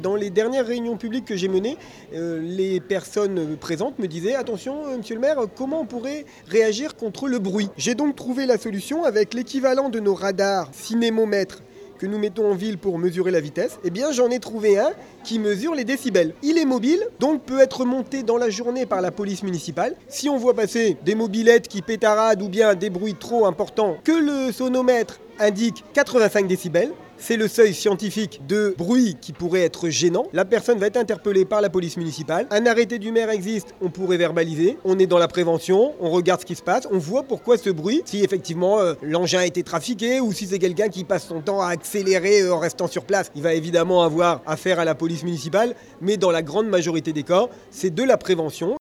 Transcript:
Dans les dernières réunions publiques que j'ai menées, les personnes présentes me disaient « Attention, monsieur le maire, comment on pourrait réagir contre le bruit ?» J'ai donc trouvé la solution avec l'équivalent de nos radars cinémomètres que nous mettons en ville pour mesurer la vitesse. Eh bien, j'en ai trouvé un qui mesure les décibels. Il est mobile, donc peut être monté dans la journée par la police municipale. Si on voit passer des mobylettes qui pétaradent ou bien des bruits trop importants, que le sonomètre indique 85 décibels, c'est le seuil scientifique de bruit qui pourrait être gênant. La personne va être interpellée par la police municipale. Un arrêté du maire existe, on pourrait verbaliser. On est dans la prévention, on regarde ce qui se passe, on voit pourquoi ce bruit, si effectivement l'engin a été trafiqué ou si c'est quelqu'un qui passe son temps à accélérer en restant sur place. Il va évidemment avoir affaire à la police municipale, mais dans la grande majorité des cas, c'est de la prévention.